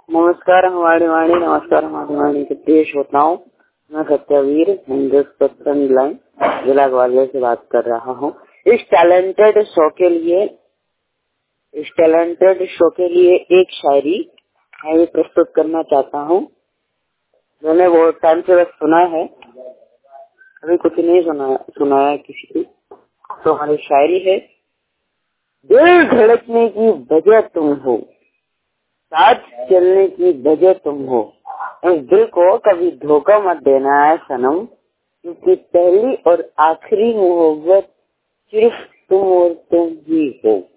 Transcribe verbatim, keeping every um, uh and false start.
नमस्कार हमारी वाणी नमस्कार हमारी वाणी के प्रिय श्रोताओं, मैं सत्यवीर हिंदुस्तान लाइन जिला ग्वालियर से बात कर रहा हूँ। इस टैलेंटेड शो के लिए इस टैलेंटेड शो के लिए एक शायरी मैं भी प्रस्तुत करना चाहता हूँ। मैंने बहुत टाइम से बस सुना है, अभी कुछ नहीं सुना सुनाया किसी की। तो हमारी शायरी है, दिल धड़कने की वजह तुम हो, साथ चलने की वजह तुम हो, इस दिल को कभी धोखा मत देना है सनम, क्योंकि पहली और आखिरी मोहब्बत सिर्फ तुम और तुम ही हो।